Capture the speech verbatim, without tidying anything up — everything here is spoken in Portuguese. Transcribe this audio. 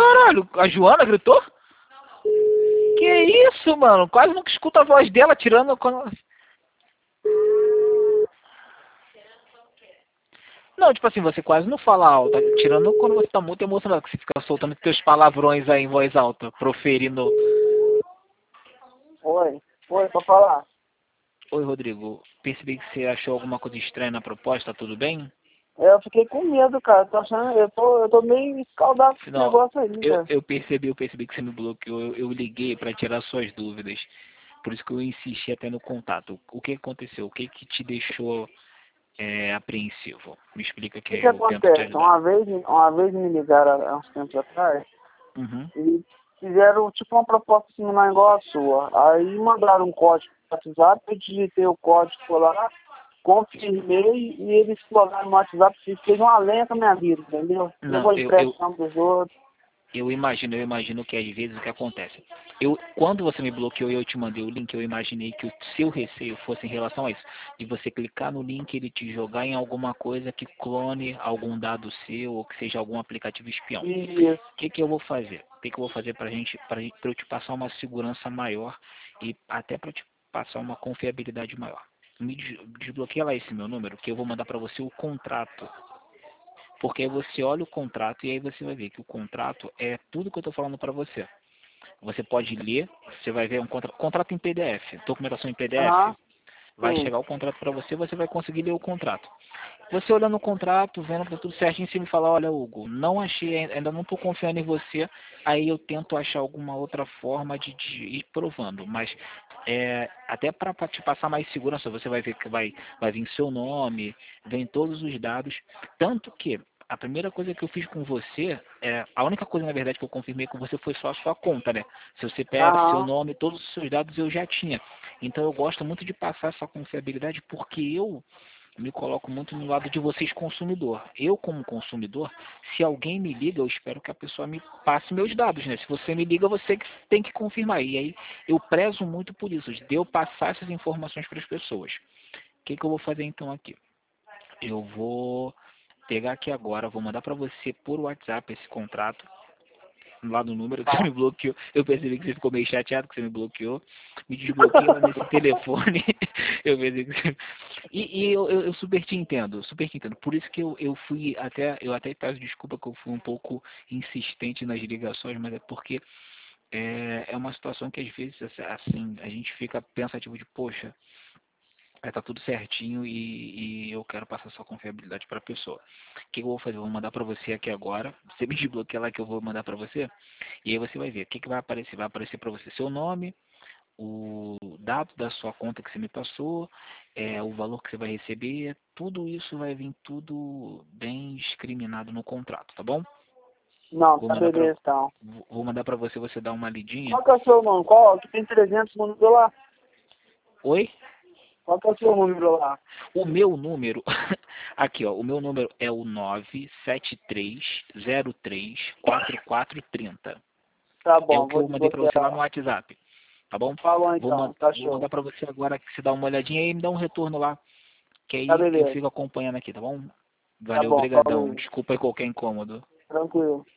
caralho, a Joana gritou? Que isso, mano? Quase nunca escuto a voz dela tirando quando... Não, tipo assim, você quase não fala alto, tirando quando você tá muito emocionado, que você fica soltando teus palavrões aí em voz alta, proferindo. Oi, oi, pra falar. Oi, Rodrigo, percebi que você achou alguma coisa estranha na proposta, tá tudo bem? É, eu fiquei com medo, cara. Tô achando, eu tô, eu tô meio escaldado com esse Não, negócio aí, eu, cara. eu percebi, eu percebi que você me bloqueou, eu, eu liguei para tirar suas dúvidas, por isso que eu insisti até no contato. O que aconteceu? O que que te deixou é, apreensivo? Me explica O que que que eu tento te acontece? ajudar. Uma vez, uma vez me ligaram há uns tempos atrás Uhum. e fizeram tipo uma proposta similar igual a sua. Aí mandaram um código no WhatsApp, eu digitei o código foi lá, confirmei e eles colocaram no WhatsApp e fez uma lenha com a minha vida, entendeu? Não, Levou eu, eu, impressão dos outros. eu imagino, eu imagino que às vezes o que acontece. Eu, quando você me bloqueou e eu te mandei o link, eu imaginei que o seu receio fosse em relação a isso. De você clicar no link e ele te jogar em alguma coisa que clone algum dado seu ou que seja algum aplicativo espião. E O que, que eu vou fazer? O que, que eu vou fazer para gente, para eu te passar uma segurança maior e até para te passar uma confiabilidade maior? Me des- desbloqueia lá esse meu número que eu vou mandar para você o contrato. Porque aí você olha o contrato e aí você vai ver que o contrato é tudo que eu estou falando para você. Você pode ler, você vai ver um contra, contrato em P D F, documentação em P D F. aham, Vai sim. chegar o contrato para você, você vai conseguir ler o contrato. Você olhando o contrato, vendo que tá tudo certinho, você me fala, olha Hugo, não achei, ainda não estou confiando em você, aí eu tento achar alguma outra forma de, de ir provando, mas é, até para te passar mais segurança, você vai ver que vai, vai vir seu nome, vem todos os dados, tanto que a primeira coisa que eu fiz com você, é, a única coisa na verdade que eu confirmei com você foi só a sua conta, né? Seu C P F, seu Aham. nome, todos os seus dados eu já tinha. Então eu gosto muito de passar essa confiabilidade porque eu me coloco muito no lado de vocês consumidor. Eu como consumidor, se alguém me liga, eu espero que a pessoa me passe meus dados, né? Se você me liga, você que tem que confirmar. E aí eu prezo muito por isso, de eu passar essas informações para as pessoas. O que, que eu vou fazer então aqui? Eu vou pegar aqui agora, vou mandar para você por WhatsApp esse contrato lá no número que você Tá. me bloqueou. Eu percebi que você ficou meio chateado que você me bloqueou. Me desbloqueia lá nesse telefone. eu percebi que você... E, e eu, eu, eu super te entendo, super te entendo. Por isso que eu, eu fui até, eu até peço desculpa que eu fui um pouco insistente nas ligações, mas é porque é, é uma situação que às vezes assim, a gente fica pensativo de, poxa, é, tá tudo certinho e, e eu quero passar sua confiabilidade para a pessoa. O que eu vou fazer? Eu vou mandar para você aqui agora. Você me desbloqueia lá que eu vou mandar para você. E aí você vai ver. O que, que vai aparecer? Vai aparecer para você seu nome, o dado da sua conta que você me passou, é, o valor que você vai receber. Tudo isso vai vir tudo bem discriminado no contrato, tá bom? Não, Vou tá mandar para beleza, então. vou mandar para você você dar uma lidinha. Qual que é o seu nome? Qual? Que tem trezentos números lá. Oi? Qual que é o seu número lá? O meu número, aqui ó, o meu número é o nove sete três zero três quatro quatro três zero. Tá É o bom, que vou eu mandei para você lá no desbloquear. WhatsApp, tá bom? Falou Vou, man então, tá vou mandar show. para você agora que você dá uma olhadinha e me dá um retorno lá, que Tá aí eu beleza. fico acompanhando aqui, tá bom? Tá Valeu, bom, obrigadão. falou. Desculpa aí qualquer incômodo. Tranquilo.